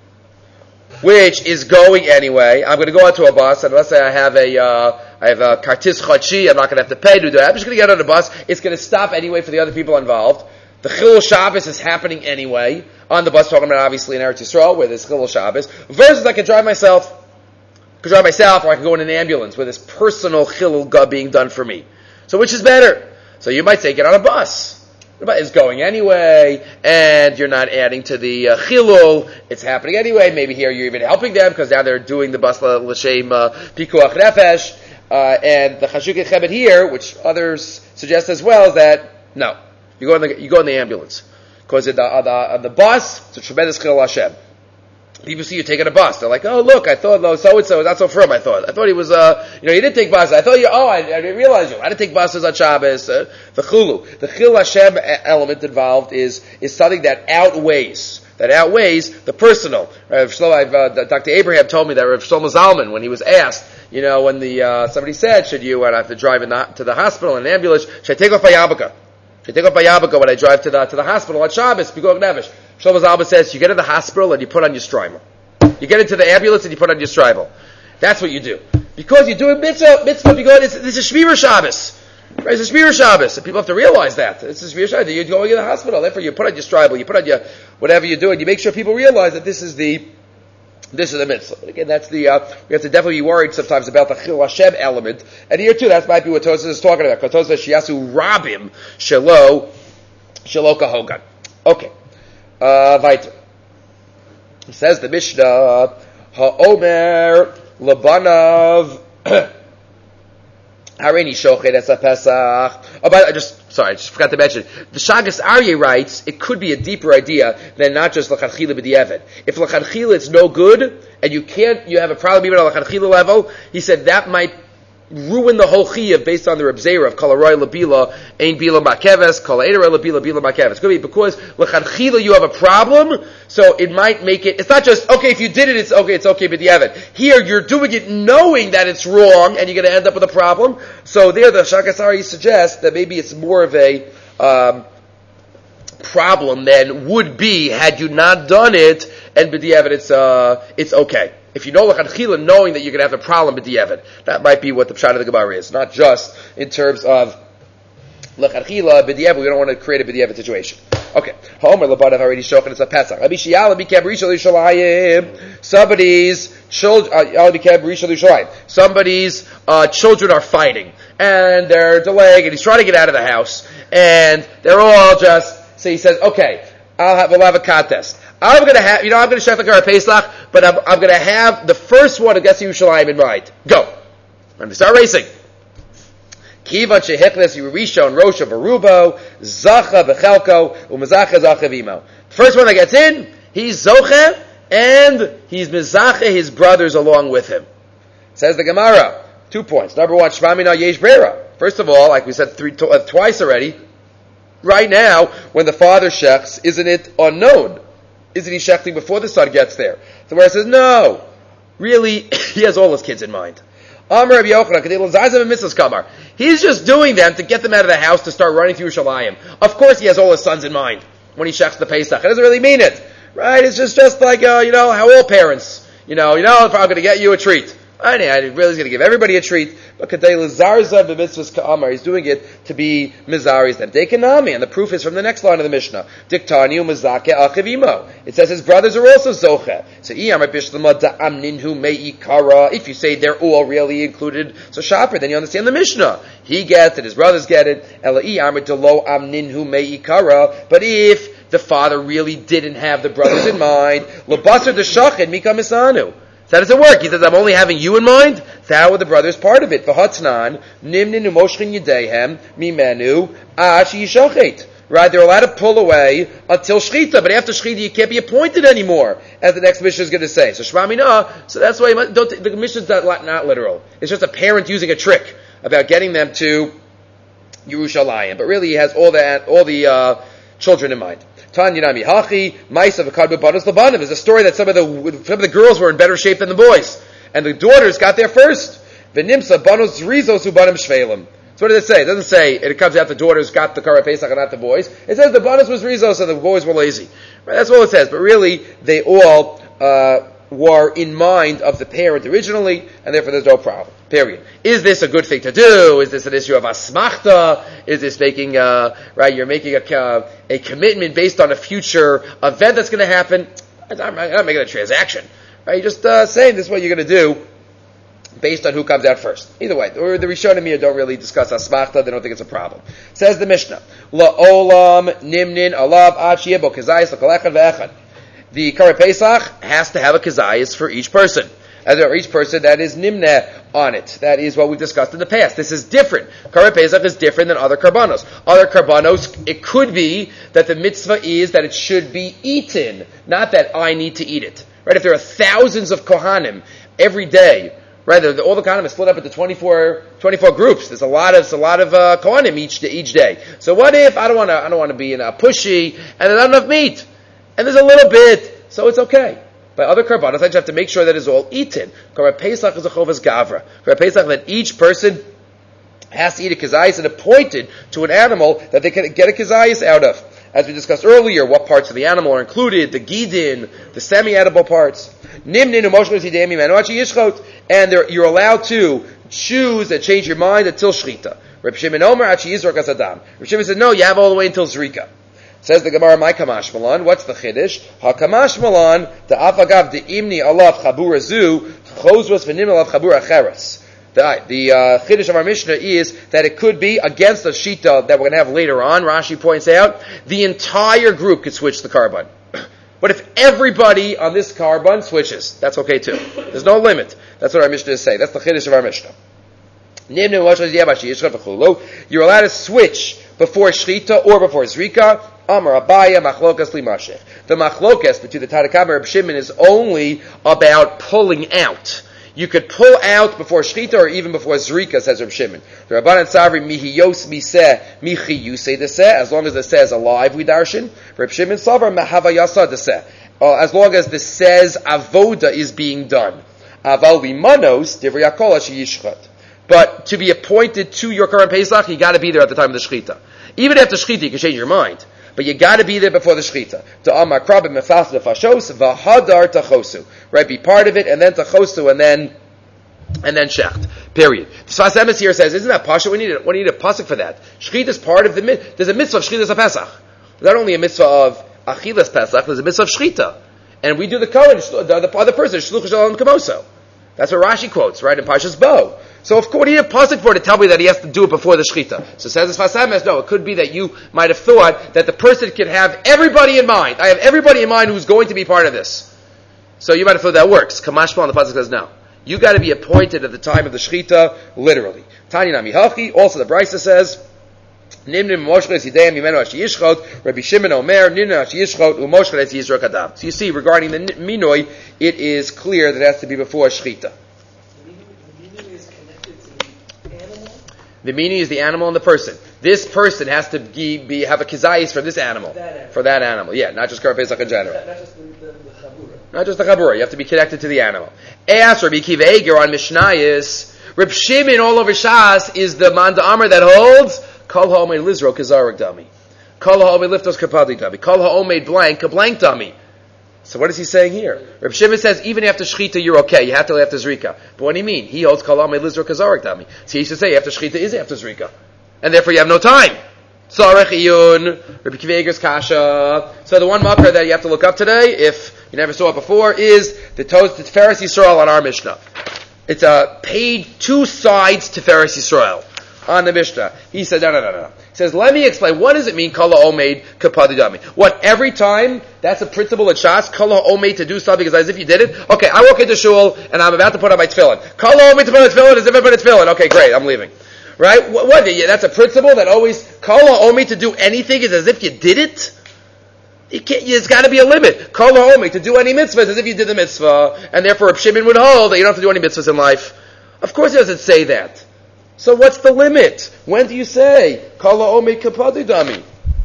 which is going anyway. I'm going to go onto a bus, and let's say I have a uh, I have a kartis chachi, I'm not going to have to pay to do that. I'm just going to get on the bus. It's going to stop anyway for the other people involved. The Chilul Shabbos is happening anyway on the bus. Talking about obviously in Eretz Yisrael where there's Chilul Shabbos. Versus I can drive myself, I can drive myself, or I can go in an ambulance where there's personal Chilul Gah being done for me. So which is better? So you might say get on a bus. The bus is going anyway, and you're not adding to the uh, Chilul. It's happening anyway. Maybe here you're even helping them because now they're doing the bus l'shem uh, pikuach nefesh. Uh, and the Chashukei Chemen here, which others suggest as well, is that no, you go in the you go in the ambulance. Because on the, on, the, on the bus, it's a tremendous chil Hashem. People see you taking a bus. They're like, oh, look, I thought no, so-and-so was not so firm, I thought. I thought he was, uh, you know, he didn't take buses. I thought you, oh, I, I didn't realize you. I didn't take buses on Shabbos. Uh, the chulu. The chil Hashem element involved is, is something that outweighs, that outweighs the personal. Rav Shlomo, uh, Doctor Abraham told me that Rav Shlomo Zalman, when he was asked, you know, when the, uh, somebody said, should you, when I have to drive in the, to the hospital in an ambulance, should I take off my yarmulke? Should I take off my yarmulke when I drive to the, to the hospital on Shabbos? B'gog Nevesh. Shlomo Zalman says, you get in the hospital and you put on your strimal. You get into the ambulance and you put on your strival. That's what you do. Because you're doing mitzvah, mitzvah, because it's, this is Shmira Shabbos. Right? It's a Shmira Shabbos. And people have to realize that. It's a Shmira Shabbos. You're going in the hospital. Therefore, you put on your strival, you put on your, whatever you're doing, you make sure people realize that this is the, this is the mitzvah. But again, that's the, uh, we have to definitely be worried sometimes about the Chil Hashem element. And here too, that might be what Tosfos is talking about. Because Tosfos Shiyasu Rabim Shelo, Shelo Kahogan. Okay. Uh, weiter. Says the Mishnah, Ha'omer Labanav Hareini Shochet as a Pesach. Oh, but I just, sorry, I just forgot to mention. The Shagas Aryeh writes, it could be a deeper idea than not just L'chadchila b'di'evet. If L'chadchila it's no good, and you can't, you have a problem even on L'chadchila level, he said that might ruin the whole chiyuv based on the Reb Zera of Kalaroy Labila, Ein Bila Makeves, Kalaroy Labila, Bila Makeves. Could be because l'chadchila you have a problem, so it might make it, it's not just, okay, if you did it, it's okay, it's okay, but you have it. Here, you're doing it knowing that it's wrong, and you're going to end up with a problem. So there, the Shagas Aryeh suggests that maybe it's more of a, um, problem than would be had you not done it, and b'di'evet it's, uh, it's okay. If you know l'chadchila, knowing that you're going to have a problem with b'di'evet, that might be what the pshat of the Gemara is. Not just in terms of l'chadchila, b'di'evet, we don't want to create a b'di'evet situation. Okay. Homer l'banav already shochet it's a Pesach. Rabbi Shiyala b'kem rishon l'Yerushalayim. Somebody's children, uh, b'kem rishon l'Yerushalayim. Somebody's uh, children are fighting, and they're delaying, and he's trying to get out of the house, and they're all just. So he says, okay, I'll have, we'll have a contest. I'm going to have, you know, I'm going to shech l'kar Pesach, but I'm, I'm going to have the first one against Yerushalayim in mind. Go. I'm going to start racing. Kivan shehichnes Yerishon Rosha Barubo Zacha Bechelko Umazacha Zacha Vimo. First one that gets in, he's Zoche, and he's Mizacha his brothers along with him. Says the Gemara. Two points. Number one, Shema Mina Yesh Brera. First of all, like we said three, to, uh, twice already, right now, when the father shechs, isn't it unknown? Isn't he shechting before the son gets there? So where it says, no, really, he has all his kids in mind. He's just doing them to get them out of the house to start running through Yerushalayim. Of course he has all his sons in mind when he shechs the Pesach. It doesn't really mean it, right? It's just, just like, uh, you know, how all parents, you know, you know, if I'm going to get you a treat. I know, I really is going to give everybody a treat, but Kadei Lazarza b'mitzvahs ka'amar, he's doing it to be mizaris them. Dekanami, and the proof is from the next line of the Mishnah. Diktani u'mazake achivimo. It says his brothers are also zoche. So iyamar bishlama da'amninhu me'ikara. If you say they're all really included, so shaper, then you understand the Mishnah. He gets it, his brothers get it. Ela iyamar delo amninhu me'ikara. But if the father really didn't have the brothers in mind, lebasar d'shachin mika misanu. So how does it work? He says, I'm only having you in mind? Thou are the brothers part of it. V'hatnan, nimninu moshchin yedehem, mimenu, ash yishachet. Right? They're allowed to pull away until shchita, but after shchita you can't be appointed anymore, as the next Mishnah is going to say. So Shema Mina, so that's why you must, don't, the Mishnah is not, not literal. It's just a parent using a trick about getting them to Yerushalayim. But really he has all the, all the, uh, children in mind. Tanyanami Hachi, Maisa V'Kadbu Banos Labanim. There's a story that some of the some of the girls were in better shape than the boys, and the daughters got there first. V'Nimsa Banos Rizos Ubanim Shvelim. So what does it say? It doesn't say it comes out the daughters got the Kara Pesach and not the boys. It says the Banos was Rizos and the boys were lazy. Right? That's all it says. But really, they all uh, were in mind of the parent originally, and therefore there's no problem. Period. Is this a good thing to do? Is this an issue of asmachta? Is this making uh right? You're making a uh, a commitment based on a future event that's going to happen. I'm not, I'm not making a transaction. Right? You're just uh, saying this is what you're going to do based on who comes out first. Either way, or the Rishonim here don't really discuss asmachta. They don't think it's a problem. Says the Mishnah: La'olam nimnin alav ad sheyebo kazayis l'kol echad ve'echad. The Kara Pesach has to have a kazayis for each person. as for each person that is nimna on it. That is what we've discussed in the past. This is different. Karban Pesach is different than other karbanos. Other karbanos, it could be that the mitzvah is that it should be eaten, not that I need to eat it. Right? If there are thousands of kohanim every day, right? All the kohanim are split up into twenty-four, twenty-four groups. There's a lot of, a lot of uh, kohanim each each day. So what if I don't want to, I don't want to be in a pushy and there's not enough meat, and there's a little bit, so it's okay. By other karbanos, I just have to make sure that it's all eaten. Karban Pesach is a chovas gavra. Karban Pesach, that each person has to eat a kazayis and appointed to an animal that they can get a kazayis out of. As we discussed earlier, what parts of the animal are included, the gidin, the semi-edible parts. Nimnin u'moshel yidei mimenu ad sheyishchot, and you're allowed to choose and change your mind until shchita. Reb Shimon Omer ad sheyizrok as adam. Reb Shimon said, no, you have all the way until zrika. Says the Gemara, my kamash malan. What's the chiddush? Ha kamash malan the afagav the imni alav chabura zu chozros v'nim alav chabura cheres. The, the uh, chiddush of our Mishnah is that it could be against the shita that we're going to have later on. Rashi points out the entire group could switch the karban. But if everybody on this karban switches, that's okay too. There's no limit. That's what our Mishnah is saying. That's the chiddush of our Mishnah. You're allowed to switch before shchita or before zrika. Amar Abaya machlokas limashech. The machlokas between the Tanakh and Reb Shimon is only about pulling out. You could pull out before shchita or even before zrika, says Reb Shimon. The Rabbanan Tzavri mihiyos miseh michi yusei deseh. As long as the seh is alive, we darshan. Reb Shimon Savar mahavayasa deseh. As long as the seh's avoda is being done. Aval limanos divrei hakol sheyishchat. But to be appointed to your Karban Pesach, you got to be there at the time of the shchita. Even after shchita, you can change your mind. But you got to be there before the shchita. To amar krabim mefas lefashos v'hadar tachosu. Right, be part of it, and then tachosu, and then and then shecht. Period. The Sfas Emes here says, isn't that pasha? We need a, we need a pasuk for that. Shchita is part of the mitzvah. There's a mitzvah of shchita a Pesach. There's not only a mitzvah of achilas Pesach. There's a mitzvah of shchita, and we do the kohen, the, the other person, shluch shalom kamoso. That's what Rashi quotes, right, in Parshas Bo. So, of course, he had a pasuk for it to tell me that he has to do it before the shchita. So says the Sfas Emes, no, it could be that you might have thought that the person can have everybody in mind. I have everybody in mind who's going to be part of this. So you might have thought that works. Kamashma on the pasuk says no. You got to be appointed at the time of the shchita, literally. Tani nami hachi. Also, the Brisa says, Nimnim moshches yidei mimenu ashi yishchot. Rabbi Shimon Omer nimnim ashi yishchot umoshches yizrok adam. So you see, regarding the minoi, it is clear that it has to be before shchita. The meaning is the animal and the person. This person has to be, be have a kizayis from this animal. That for that animal. Yeah, not just Karban Pesach in general. Not, not just the, the, the chabura. Not just the chabura. You have to be connected to the animal. Eas Rabbi Akiva Eiger on Mishnayis. Reb Shimon all over Shas is the man da'amar that holds Kol ha'omeid lizro kazarik dami. Kol ha'omeid liftos kapadi dami. Kol ha'omeid blank kablank dami. So what is he saying here? Reb Shimon says even after shchita you're okay. You have to after zrika. But what do you mean? He holds kol ha'omeid lizro kazarik dami. So he should say after shchita is after zrika, and therefore you have no time. Tzarech iyun Rabbi Akiva Eiger's kasha. So the one makar that you have to look up today, if you never saw it before, is the Tos Tiferes Yisrael on our Mishnah. It's a paid two sides Tiferes Yisrael on the Mishnah. He said no no no no. He says, let me explain. What does it mean, Kala Omeid Kapadidami? What, every time, that's a principle at Shas, Kala Omeid to do something as if you did it? Okay, I walk into shul, and I'm about to put on my tefillin. Kala Omeid to put on tefillin as if I put a tefillin. Okay, great, I'm leaving. Right? What, what? Yeah, that's a principle that always, Kala Omeid to do anything is as if you did it? You can't, there's got to be a limit. Kala Omeid to do any mitzvah is as if you did the mitzvah, and therefore Reb Shimon would hold that you don't have to do any mitzvahs in life. Of course he doesn't say that. So what's the limit? When do you say Kala Omeid Kapadidami?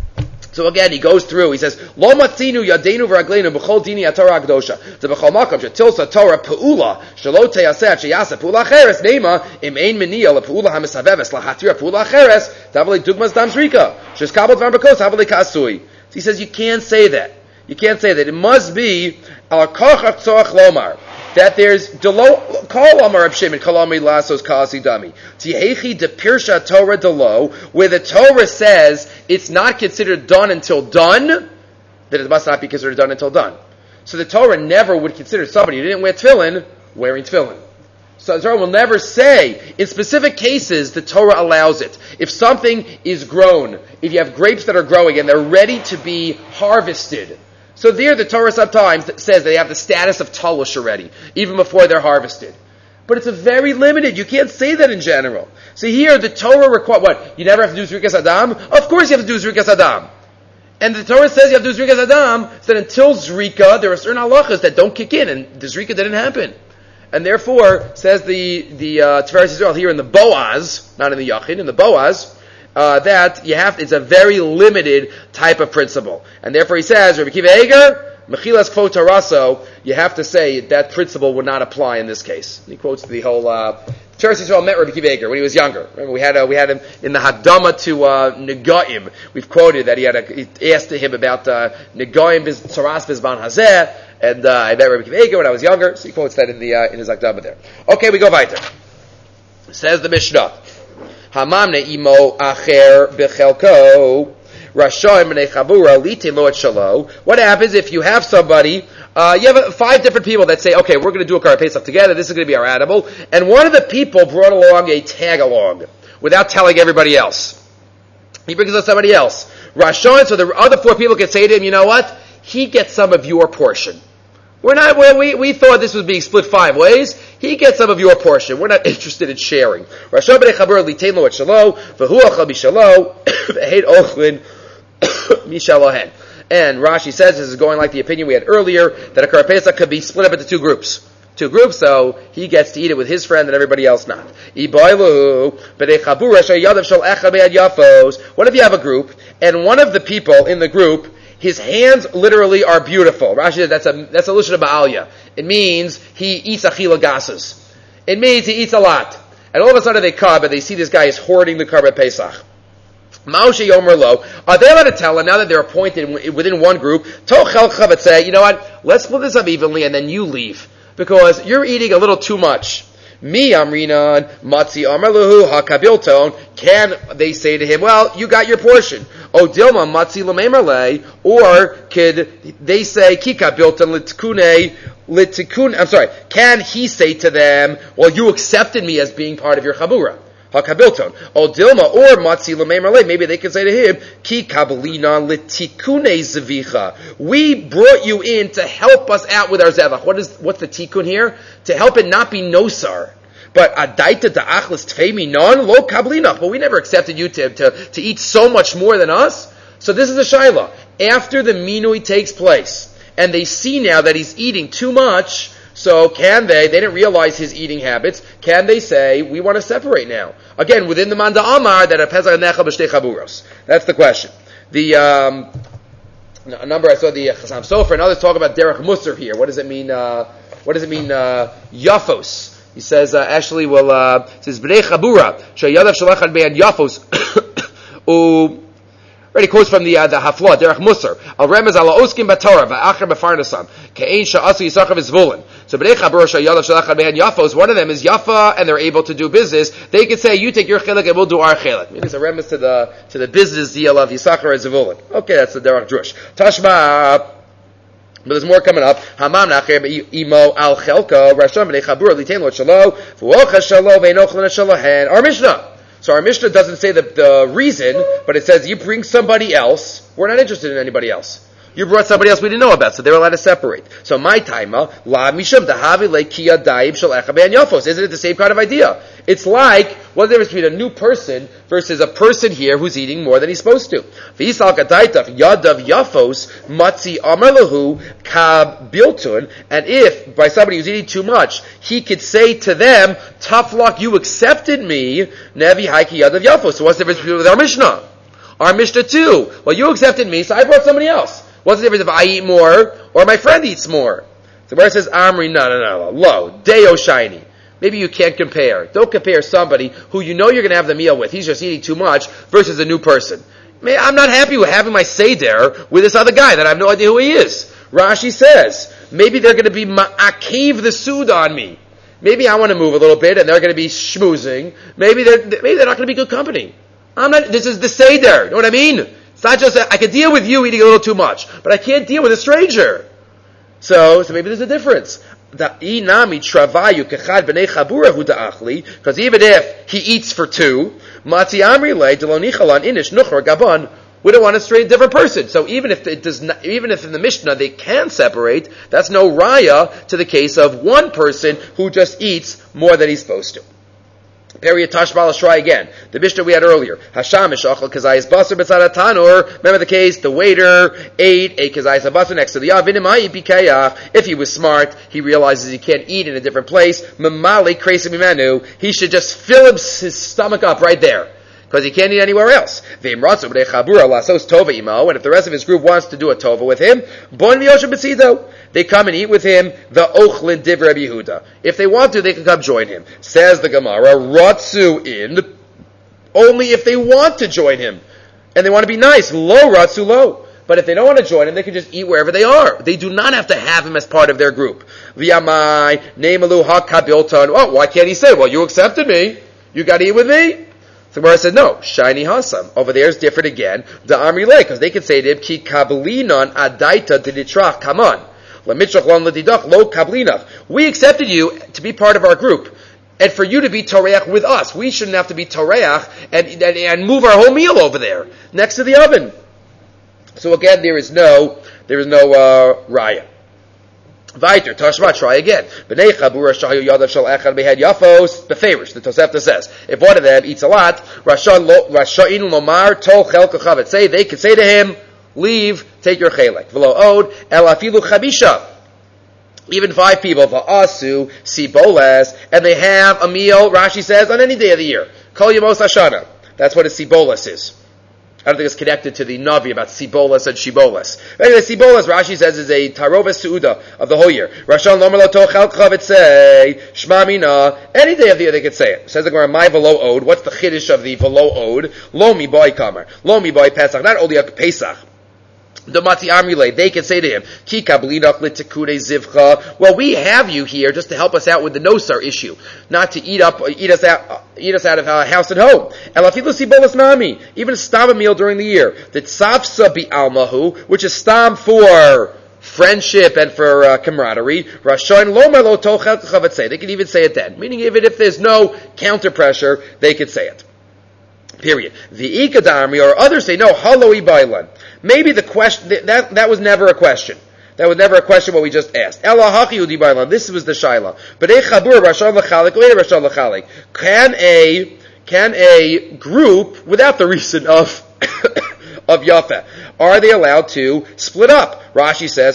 So again, he goes through. He says, "Lo matzinu yadeinu v'ragleinu b'chol dini aTorah Akdosha." To b'chol makam shetilsa Torah peula shelo teyaseh sheyaseh peula acheres neima im ein meniya lepeula hamisaveves lahatira peula acheres tavalei dugmas dam zrika sheskabel dvar bakos tavalei kasui. So he says you can't say that. You can't say that. It must be al kochach tzorach lomar. That there's delo kol amar Reb Shimon kol amar lasos kasi dami tihechi de pirsha Torah delo, where the Torah says it's not considered done until done, that it must not be considered done until done. So the Torah never would consider somebody who didn't wear tefillin wearing tefillin. So the Torah will never say, in specific cases, the Torah allows it. If something is grown, if you have grapes that are growing and they're ready to be harvested, So there the Torah sometimes says they have the status of talush already, even before they're harvested. But it's a very limited. You can't say that in general. So here the Torah requires, what? You never have to do Zrikas Adam? Of course you have to do Zrikas Adam. And the Torah says you have to do Zrikas Adam, so that until Zrika, there are certain halachas that don't kick in, and the Zrika didn't happen. And therefore, says the, the, uh, Tiferes Yisrael here in the Boaz, not in the Yachin, in the Boaz, uh, that you have, it's a very limited type of principle. And therefore he says, Rabbi Kiva Eger, Mechilas Kvo Taraso, you have to say that principle would not apply in this case. And he quotes the whole, uh, Tiferes Yisrael met Rabbi Kiva Eger when he was younger. Remember, we had, uh, we had him in the Hadama to, uh, Negaim. We've quoted that he had a, he asked him about, uh, Negaim biz, Tzaras Bizban Hazeh, and, uh, I met Rabbi Kiva Eger when I was younger, so he quotes that in the, uh, in his Hadama there. Okay, we go weiter. Says the Mishnah. Hamamne imo acher bechelko. What happens if you have somebody, uh, you have five different people that say, okay, we're going to do a Karban Pesach together, this is going to be our animal, and one of the people brought along a tag-along without telling everybody else. He brings us somebody else. Rashon, so the other four people can say to him, you know what? He gets some of your portion. We're not, we, we thought this was being split five ways. He gets some of your portion. We're not interested in sharing. Rashon b'nei Chabur litein lo et shalo, v'hu achal b'shalo, v'heid ochlin, and Rashi says, this is going like the opinion we had earlier, that a Karban Pesach could be split up into two groups. Two groups, so he gets to eat it with his friend and everybody else not. What if you have a group, and one of the people in the group, his hands literally are beautiful? Rashi says that's a that's a lishon of ba'alya. It means he eats achila gasas. It means he eats a lot. And all of a sudden they come and they see this guy is hoarding the Karban Pesach. Ma'oshe Yomer Lo, are they allowed to tell him, now that they're appointed within one group, Tochel Chavet, say, you know what, let's split this up evenly and then you leave, because you're eating a little too much. Mi Amrinan, Matzi Amarluhu, HaKabilton, can they say to him, well, you got your portion. O Dilma, Matzi Lamemerle, or could they say, Ki Kabilton Litkune, Litikun, I'm sorry, can he say to them, well, you accepted me as being part of your Chabura? HaKabilton. O Dilma, or Matzi Lamemerle, maybe they can say to him, Ki Kabalina Litikune Zavicha. We brought you in to help us out with our Zevach. What is, what's the Tikkun here? To help it not be Nosar. But Adaita Da'achlis Tfeimi Non Lo Kablina. But we never accepted you to, to, to eat so much more than us. So this is a Shaila. After the Minui takes place, and they see now that he's eating too much, so can they, they didn't realize his eating habits, can they say, we want to separate now? Again, within the Manda Amar, that a Pesach Necha B'Shtei Chaburos. That's the question. The, um, a number, I saw the Chasam Sofer and others talk about Derech Musar here. What does it mean, uh, what does it mean, uh, Yafos? He says, uh, actually, well, uh, it says, B'nei Chabura, Shayadav Shalachan Be'an Yafos, U, Ready, quotes from the uh, the Hafla, Derech Musar. Al remez ala oskim b'Torah va'acher b'farnasam ke'ein sha'asu Yisachar v'Zvulun. So b'nei Chabur sha'yalav shalachad be'en Yafos. One of them is Yafa, and they're able to do business. They could say, "You take your chilek, and we'll do our chilek." Meaning it's a remez to the to the business deal of Yisachar and Zvulun. Okay, that's the Derech Drush. Tashma. But there's more coming up. Hamam nacher imo al chelka rasham b'nei Chabur litein lo shalo v'ocha shalo ve'enochlin shalohen. Our Mishnah. So our Mishnah doesn't say the, the reason, but it says you bring somebody else. We're not interested in anybody else. You brought somebody else we didn't know about, so they're allowed to separate. So my taima, la misham dahavi lekia daib shel echa be'an yafos. Isn't it the same kind of idea? It's like, what's the difference between a new person versus a person here who's eating more than he's supposed to? V'yisal kadaitach yadav yafos matzi amarlahu kab biltun. And if, by somebody who's eating too much, he could say to them, tough luck, you accepted me, nevi haiki yadav yafos. So what's the difference with our Mishnah? Our Mishnah too. Well, you accepted me, so I brought somebody else. What's the difference if I eat more or my friend eats more? So where it says Amri, no, no, no, low, Deo shiny. Maybe you can't compare. Don't compare somebody who you know you're going to have the meal with. He's just eating too much versus a new person. I'm not happy with having my Seder with this other guy that I have no idea who he is. Rashi says, maybe they're going to be ma'akev the sud on me. Maybe I want to move a little bit and they're going to be schmoozing. Maybe they're, maybe they're not going to be good company. I'm not, this is the Seder. You know what I mean? It's not just that I can deal with you eating a little too much, but I can't deal with a stranger. So, so maybe there's a difference. Because even if he eats for two, Matzi Amri le Delonichalan Inish Nuchar Gaban We don't want to straight a different person. So even if it does not, even if in the Mishnah they can separate, that's no raya to the case of one person who just eats more than he's supposed to. Period. Tashbal Ashrai again. The Mishnah we had earlier. Hasham Mishachal Kazayis Basar B'tzad Tanur. Remember the case? The waiter ate a Kazayis Basar next to the oven. If he was smart, he realizes he can't eat in a different place. Mamali Kresim Imanu. He should just fill his stomach up right there, because he can't eat anywhere else. And if the rest of his group wants to do a tova with him, they come and eat with him the ochlin div Rabbi Yehuda. If they want to, they can come join him. Says the Gemara, ratzu in, only if they want to join him. And they want to be nice. Lo ratzu lo. But if they don't want to join him, they can just eat wherever they are. They do not have to have him as part of their group. V'yamai, nemalu hakabilton. Oh, why can't he say, well, you accepted me. You got to eat with me. So Gemara said, no, shiny hasam. Over there is different again. The Amri Le, because they can say to him, ki kablinon adaita diditrach, come on. Lamitrach lon ladidach lo kablinach. We accepted you to be part of our group, and for you to be toreach with us. We shouldn't have to be toreach and, and, and move our whole meal over there, next to the oven. So again, there is no, there is no, uh, raya. Vayter, Tashma, try again. B'nei chabura shayu yadav shal echad behead yafos, beferish, the Tosefta says. If one of them eats a lot, Rasha'in lomar tol chel kachavet. Say, they could say to him, leave, take your chelek. V'lo od, el afilu chabisha. Even five people, v'asu, siboles, and they have a meal, Rashi says, on any day of the year. Kol yamos hashana. That's what a siboles is. I don't think it's connected to the Navi about Sibolas and Shibolas. Anyway, Sibolas, Rashi says, is a Taroves Su'uda of the whole year. Rashan Lomer Lo Tochel Chavet say, Shma Mina, any day of the year they could say it. Says the Gemara, my Velo Od, what's the Chiddush of the Velo Od? Lo Mi Boy Kamer. Lo Mi Boy Pesach, not only a Pesach. The Mati Amrile, they can say to him, Ki kablidach litekure zivcha. Well, we have you here just to help us out with the nosar issue, not to eat up, eat us out, eat us out of our house and home. Elafilu sibolas nami, even a stam meal during the year. The tzavsa bi almahu, which is stam for friendship and for uh, camaraderie. Rashain lomar lo tochel chavet say. They can even say it then, meaning even if there's no counter pressure, they could say it. Period. The ikadami or others say no. Haloi bailan. Maybe the question that that was never a question. That was never a question. What we just asked. This was the shaila. But can a can a group without the reason of of Yafeh, are they allowed to split up? Rashi says,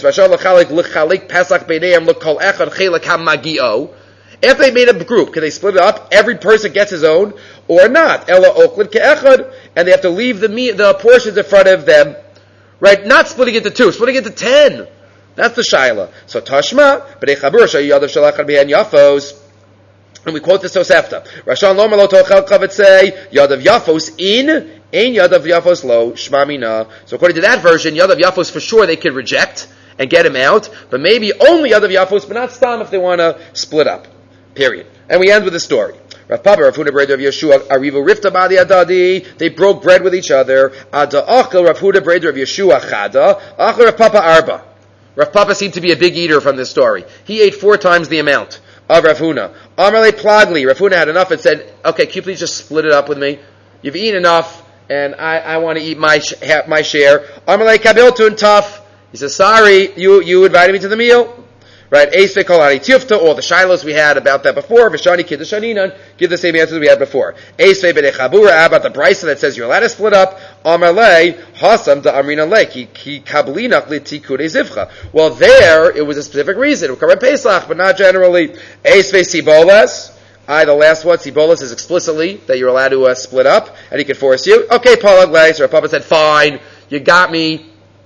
if they made a group, can they split it up? Every person gets his own, or not? Ella oklid ke'echad, and they have to leave the meat, the portions in front of them. Right, not splitting into two, splitting into ten. That's the shaila. So Tashma, b'nei chabur shayadav shalachad be'en yafos, and we quote this Tosefta. Rashan lo malo tochel kavet say yadav yafos in ein yadav yafos lo shma mina. So according to that version, yadav yafos for sure they can reject and get him out, but maybe only yadav yafos, but not stam if they want to split up. Period. And we end with the story. Rav Papa, Rav Huda, brother of Yeshua, Arivu Rifta Badi Adadi, they broke bread with each other. Ada Achel, Rav Huda, brother of Yeshua, Chada, Achel, Rav Papa, Arba. Rav Papa seemed to be a big eater from this story. He ate four times the amount of Rav Huna. Amarle Plagli, Rav Huna had enough and said, okay, can you please just split it up with me? You've eaten enough, and I, I want to eat my sh- my share. Amarle Kabiltun, tough. He says, sorry, you, you invited me to the meal. Right, Eisve kol hari tifta, all the shilos we had about that before. V'shani kiddashaninan, give the same answers we had before. Eisve b'nei chabura, about the brisa that says you're allowed to split up. Amar le hasam da amrina le ki ki kablinach litikure zivcha. Well, there it was a specific reason. We covered Pesach, but not generally. Eisve sibolas. I, the last one, sibolas is explicitly that you're allowed to uh, split up, and he can force you. Okay, Paul le. So Papa said, fine, you got me.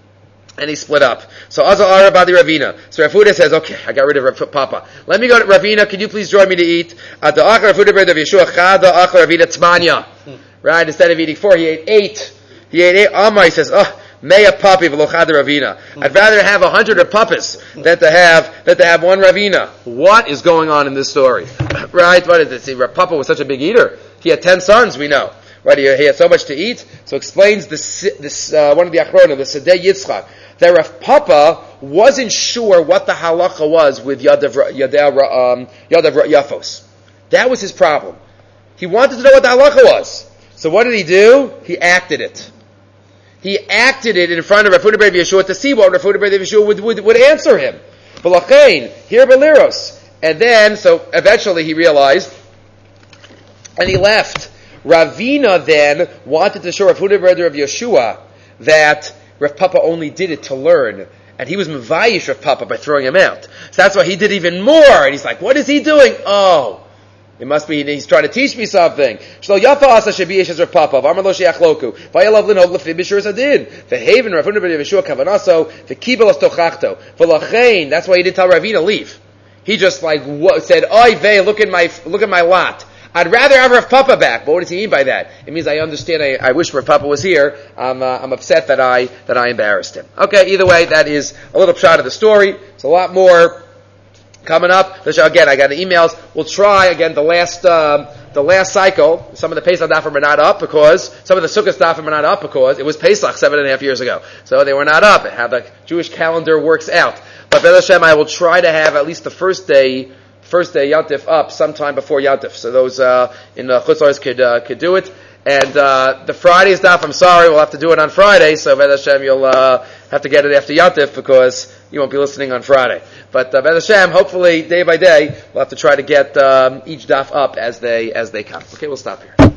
And he split up. So Azal Arabadi Ravina. So Rav Huda says, okay, I got rid of Rav Papa. Let me go to Ravina. Can you please join me to eat? At the Achar Rav Huda bread of Yeshua Chada Achar Ravina Tzmanya. Right? Instead of eating four, he ate eight. He ate eight. Amar, he says, oh, Meya Papi V'lochada Ravina. I'd rather have a hundred of papas than to have than to have one Ravina. What is going on in this story? Right? What is it? See, Rav Papa was such a big eater. He had ten sons, we know. Right? He, he had so much to eat. So explains this, this uh, one of the Achronim, the Sedei Yitzchak, that Rav Papa wasn't sure what the halacha was with Yadav, Yadav, um, Yadav Yafos. That was his problem. He wanted to know what the halacha was. So what did he do? He acted it. he acted it in front of Rav Huna bar Yeshua to see what Rav Huna bar Yeshua would, would, would answer him. V'lachein, here beliros. And then, so eventually he realized, and he left. Ravina then wanted to show Rav Huna bar Yeshua that Rav Papa only did it to learn, and he was mevayish Rav Papa by throwing him out. So that's why he did even more, and he's like, what is he doing? Oh, it must be he's trying to teach me something. Shlo yafa asa shebiyesh as Rav Papa, v'amar lo sheach loku, v'yalav linhog lefi b'shur zadin, v'haven Rav Huna bar Yeshua kavanaso, v'kibel as tochachto, v'lachein, that's why he didn't tell Ravina leave. He just like what, said, oy vey, look at my, look at my lot. I'd rather have Rav Papa back. But what does he mean by that? It means I understand. I, I wish Rav Papa was here. I'm, uh, I'm upset that I that I embarrassed him. Okay. Either way, that is a little shot of the story. It's a lot more coming up. Again, I got the emails. We'll try again the last um, the last cycle. Some of the Pesach dafim are not up because some of the Sukkot dafim are not up because it was Pesach seven and a half years ago, so they were not up. How the Jewish calendar works out. But B'ez Hashem, I will try to have at least the first day. First day Yantif up sometime before Yantif, so those uh, in the Chutz La'aretz could uh, could do it. And uh, the Friday's daf, I'm sorry, we'll have to do it on Friday. So B'ez Hashem, you'll uh, have to get it after Yantif because you won't be listening on Friday. But uh, B'ez Hashem, hopefully day by day, we'll have to try to get um, each daf up as they as they come. Okay, we'll stop here.